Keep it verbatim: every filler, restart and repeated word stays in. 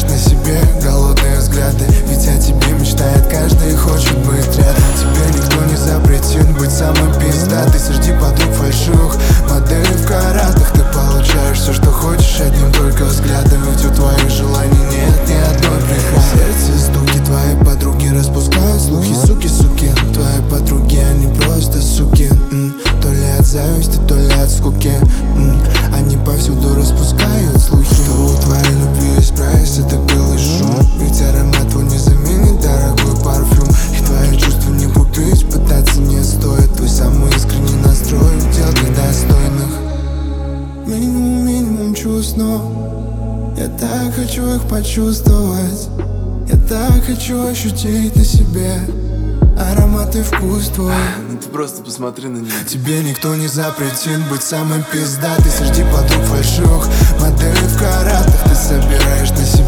на себе голодные взгляды. Ведь о тебе мечтает каждый и хочет быть рядом. Тебе никто не запретит быть самым пиздатый среди подруг фальшивых моделей в каратах. Ты получаешь все, что хочешь, одним только взглядом. Ведь у твоих желаний нет ни одной преграды. Сердце стуки, твои подруги распускают слухи. Суки, суки, твои подруги, они просто суки. М-м. То ли от зависти, то ли от скуки. М-м. Они повсюду распускают слухи, что у твоей любви есть прайс, это белый шум. Ведь аромат твой не заменит дорогой парфюм. И твои чувства не купить, пытаться не стоит. Твой самый искренний настрой в делах достойных. Минимум, минимум чувств, но я так хочу их почувствовать. Я так хочу ощутить на себе аромат и вкус твой. Ну ты просто посмотри на нее. Тебе никто не запретит быть самым пиздатой среди подруг фальшивых моделей в каратах. Ты собираешь на себе